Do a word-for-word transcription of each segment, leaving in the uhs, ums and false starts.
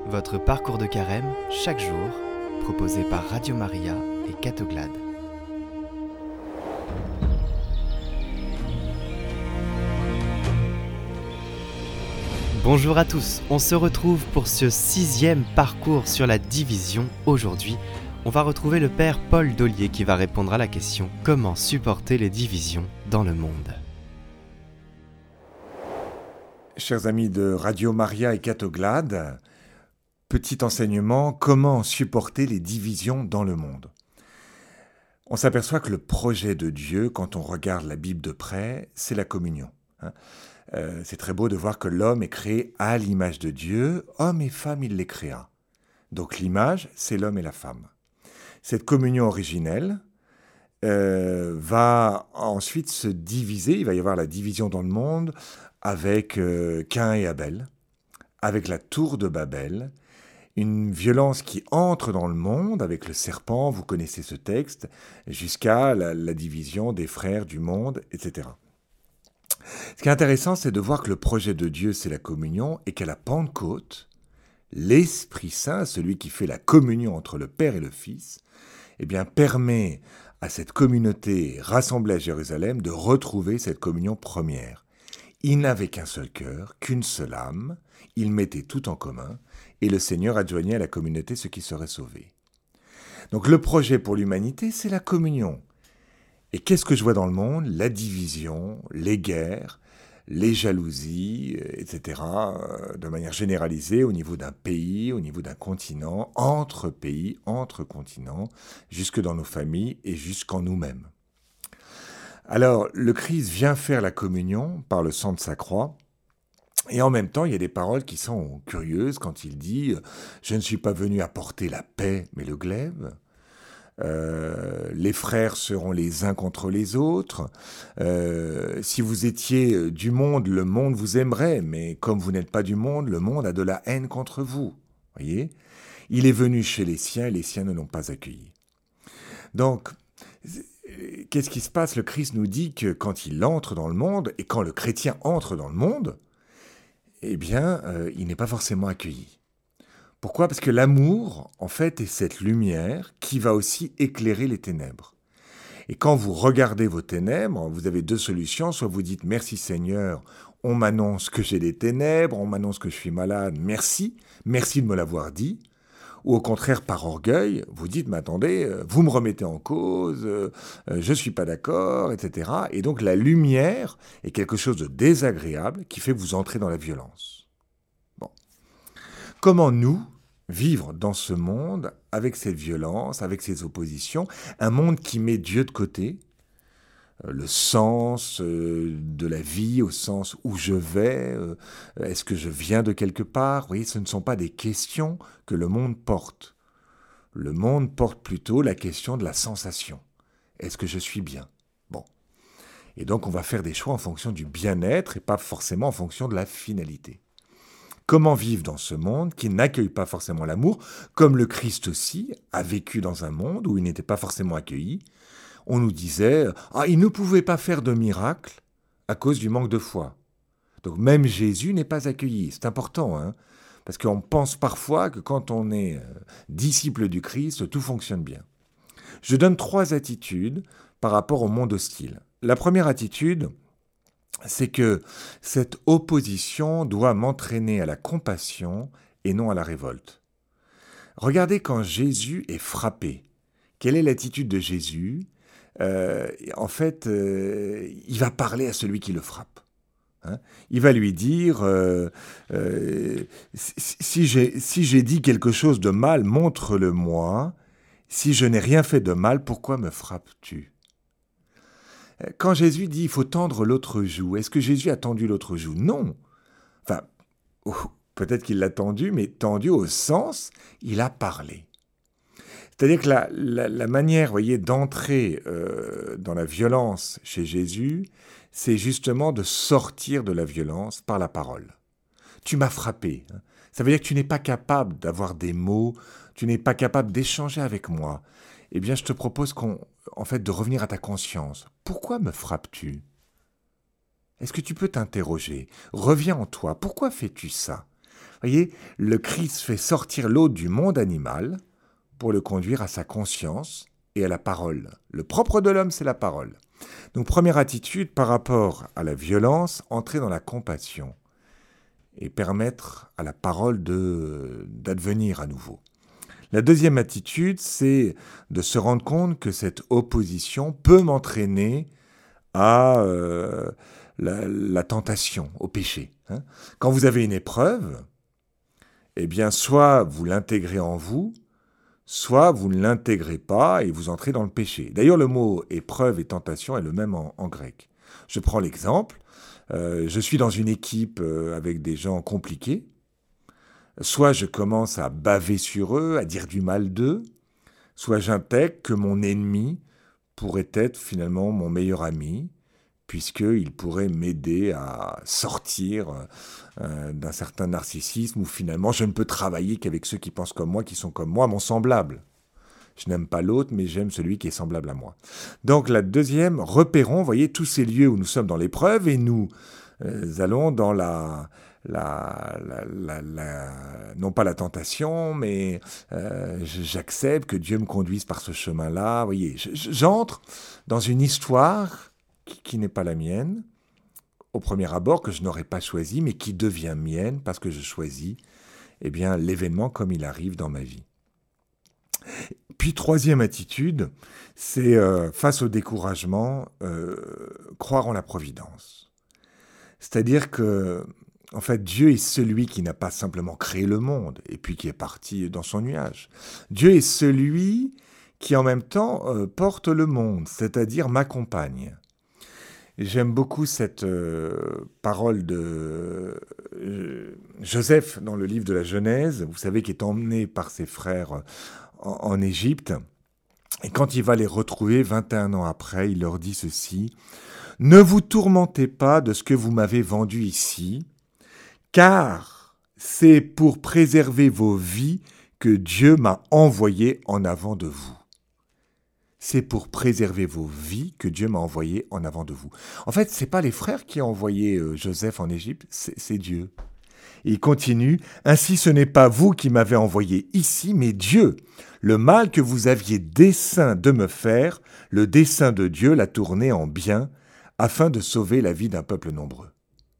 Votre parcours de carême, chaque jour, proposé par Radio Maria et Catoglade. Bonjour à tous, on se retrouve pour ce sixième parcours sur la division. Aujourd'hui, on va retrouver le Père Paul Dollier qui va répondre à la question « Comment supporter les divisions dans le monde ?» Chers amis de Radio Maria et Catoglade, petit enseignement, comment supporter les divisions dans le monde ? On s'aperçoit que le projet de Dieu, quand on regarde la Bible de près, c'est la communion. Hein. Euh, c'est très beau de voir que l'homme est créé à l'image de Dieu, homme et femme il les créa. Donc l'image, c'est l'homme et la femme. Cette communion originelle euh, va ensuite se diviser, il va y avoir la division dans le monde avec euh, Caïn et Abel, avec la tour de Babel, une violence qui entre dans le monde avec le serpent, vous connaissez ce texte, jusqu'à la, la division des frères du monde, et cetera. Ce qui est intéressant, c'est de voir que le projet de Dieu, c'est la communion, et qu'à la Pentecôte, l'Esprit Saint, celui qui fait la communion entre le Père et le Fils, eh bien, permet à cette communauté rassemblée à Jérusalem de retrouver cette communion première. Ils n'avaient qu'un seul cœur, qu'une seule âme, ils mettaient tout en commun, et le Seigneur adjoignait à la communauté ceux qui seraient sauvés. Donc le projet pour l'humanité, c'est la communion. Et qu'est-ce que je vois dans le monde ? La division, les guerres, les jalousies, et cetera, de manière généralisée au niveau d'un pays, au niveau d'un continent, entre pays, entre continents, jusque dans nos familles et jusqu'en nous-mêmes. Alors, le Christ vient faire la communion par le sang de sa croix, et en même temps, il y a des paroles qui sont curieuses quand il dit « Je ne suis pas venu apporter la paix, mais le glaive ». Euh, les frères seront les uns contre les autres. Euh, si vous étiez du monde, le monde vous aimerait, mais comme vous n'êtes pas du monde, le monde a de la haine contre vous. Voyez ? Il est venu chez les siens et les siens ne l'ont pas accueilli. Donc, qu'est-ce qui se passe ? Le Christ nous dit que quand il entre dans le monde, et quand le chrétien entre dans le monde, eh bien, euh, il n'est pas forcément accueilli. Pourquoi ? Parce que l'amour, en fait, est cette lumière qui va aussi éclairer les ténèbres. Et quand vous regardez vos ténèbres, vous avez deux solutions. Soit vous dites « Merci Seigneur, on m'annonce que j'ai des ténèbres, on m'annonce que je suis malade, merci, merci de me l'avoir dit ». Ou au contraire, par orgueil, vous dites « Mais attendez, vous me remettez en cause, euh, je ne suis pas d'accord, et cetera » Et donc la lumière est quelque chose de désagréable qui fait que vous entrez dans la violence. Bon. Comment nous vivre dans ce monde avec cette violence, avec ces oppositions, un monde qui met Dieu de côté, euh, le sens euh, de la vie au sens où je vais, euh, est-ce que je viens de quelque part ? Vous voyez, ce ne sont pas des questions que le monde porte. Le monde porte plutôt la question de la sensation. Est-ce que je suis bien ? Bon. Et donc on va faire des choix en fonction du bien-être et pas forcément en fonction de la finalité. Comment vivre dans ce monde qui n'accueille pas forcément l'amour, comme le Christ aussi a vécu dans un monde où il n'était pas forcément accueilli. On nous disait « Ah, il ne pouvait pas faire de miracle à cause du manque de foi ». Donc même Jésus n'est pas accueilli. C'est important, hein, parce qu'on pense parfois que quand on est euh, disciple du Christ, tout fonctionne bien. Je donne trois attitudes par rapport au monde hostile. La première attitude, c'est que cette opposition doit m'entraîner à la compassion et non à la révolte. Regardez quand Jésus est frappé. Quelle est l'attitude de Jésus ? euh, En fait, euh, il va parler à celui qui le frappe. Hein ? Il va lui dire euh, euh, si, si, j'ai, si j'ai dit quelque chose de mal, montre-le-moi. Si je n'ai rien fait de mal, pourquoi me frappes-tu ? Quand Jésus dit « il faut tendre l'autre joue », est-ce que Jésus a tendu l'autre joue ? Non. Enfin, oh, peut-être qu'il l'a tendu, mais tendu au sens, il a parlé. C'est-à-dire que la, la, la manière, vous voyez, d'entrer euh, dans la violence chez Jésus, c'est justement de sortir de la violence par la parole. Tu m'as frappé. Ça veut dire que tu n'es pas capable d'avoir des mots, tu n'es pas capable d'échanger avec moi. Eh bien, je te propose qu'on, en fait, de revenir à ta conscience. Pourquoi me frappes-tu ? Est-ce que tu peux t'interroger ? Reviens en toi. Pourquoi fais-tu ça ? voyez, le Christ fait sortir l'autre du monde animal pour le conduire à sa conscience et à la parole. Le propre de l'homme, c'est la parole. Donc, première attitude par rapport à la violence, entrer dans la compassion et permettre à la parole de, d'advenir à nouveau. La deuxième attitude, c'est de se rendre compte que cette opposition peut m'entraîner à euh, la, la tentation, au péché. Hein. Quand vous avez une épreuve, eh bien, soit vous l'intégrez en vous, soit vous ne l'intégrez pas et vous entrez dans le péché. D'ailleurs, le mot épreuve et tentation est le même en, en grec. Je prends l'exemple, euh, je suis dans une équipe euh, avec des gens compliqués, soit je commence à baver sur eux, à dire du mal d'eux, soit j'intègre que mon ennemi pourrait être finalement mon meilleur ami, puisqu'il pourrait m'aider à sortir euh, d'un certain narcissisme où finalement je ne peux travailler qu'avec ceux qui pensent comme moi, qui sont comme moi, mon semblable. Je n'aime pas l'autre, mais j'aime celui qui est semblable à moi. Donc la deuxième, repérons, vous voyez, tous ces lieux où nous sommes dans l'épreuve et nous euh, allons dans la... La, la, la, la, non pas la tentation, mais euh, j'accepte que Dieu me conduise par ce chemin-là. Vous voyez, j'entre dans une histoire qui, qui n'est pas la mienne, au premier abord, que je n'aurais pas choisi, mais qui devient mienne parce que je choisis eh bien, l'événement comme il arrive dans ma vie. Puis, troisième attitude, c'est euh, face au découragement, euh, croire en la providence. C'est-à-dire que en fait, Dieu est celui qui n'a pas simplement créé le monde et puis qui est parti dans son nuage. Dieu est celui qui en même temps euh, porte le monde, c'est-à-dire m'accompagne. Et j'aime beaucoup cette euh, parole de euh, Joseph dans le livre de la Genèse, vous savez, qui est emmené par ses frères en, en Égypte. Et quand il va les retrouver vingt et un ans après, il leur dit ceci: « Ne vous tourmentez pas de ce que vous m'avez vendu ici, car c'est pour préserver vos vies que Dieu m'a envoyé en avant de vous. » C'est pour préserver vos vies que Dieu m'a envoyé en avant de vous. En fait, ce n'est pas les frères qui ont envoyé euh, Joseph en Égypte, c'est, c'est Dieu. Et il continue: « Ainsi ce n'est pas vous qui m'avez envoyé ici, mais Dieu. Le mal que vous aviez dessein de me faire, le dessein de Dieu l'a tourné en bien, afin de sauver la vie d'un peuple nombreux. »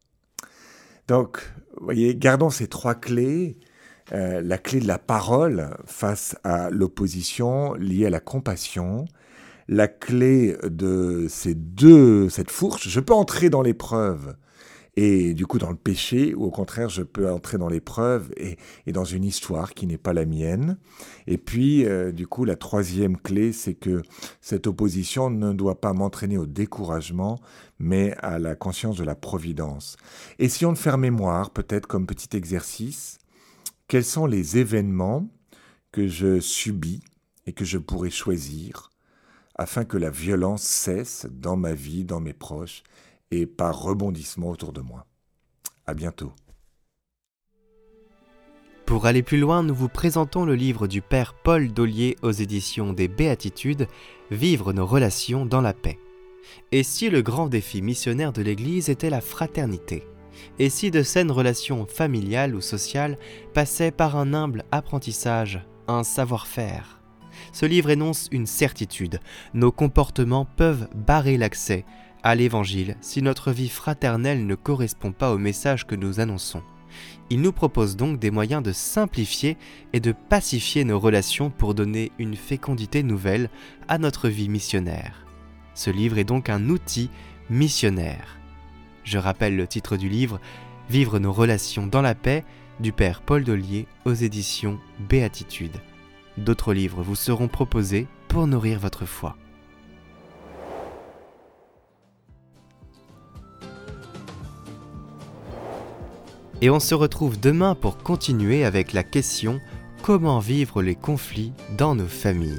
Donc, vous voyez, gardons ces trois clés. Euh, la clé de la parole face à l'opposition liée à la compassion. La clé de ces deux, cette fourche. Je peux entrer dans l'épreuve et du coup dans le péché, ou au contraire, je peux entrer dans l'épreuve et, et dans une histoire qui n'est pas la mienne. Et puis, euh, du coup, la troisième clé, c'est que cette opposition ne doit pas m'entraîner au découragement, mais à la conscience de la providence. Essayons de faire mémoire, peut-être comme petit exercice, quels sont les événements que je subis et que je pourrais choisir afin que la violence cesse dans ma vie, dans mes proches, et par rebondissement autour de moi. À bientôt. Pour aller plus loin, nous vous présentons le livre du Père Paul Daulier aux éditions des Béatitudes, Vivre nos relations dans la paix. Et si le grand défi missionnaire de l'Église était la fraternité ? Et si de saines relations familiales ou sociales passaient par un humble apprentissage, un savoir-faire ? Ce livre énonce une certitude. Nos comportements peuvent barrer l'accès à l'Évangile si notre vie fraternelle ne correspond pas au message que nous annonçons. Il nous propose donc des moyens de simplifier et de pacifier nos relations pour donner une fécondité nouvelle à notre vie missionnaire. Ce livre est donc un outil missionnaire. Je rappelle le titre du livre, Vivre nos relations dans la paix, du Père Paul Daulier aux éditions Béatitudes. D'autres livres vous seront proposés pour nourrir votre foi. Et on se retrouve demain pour continuer avec la question « Comment vivre les conflits dans nos familles ?»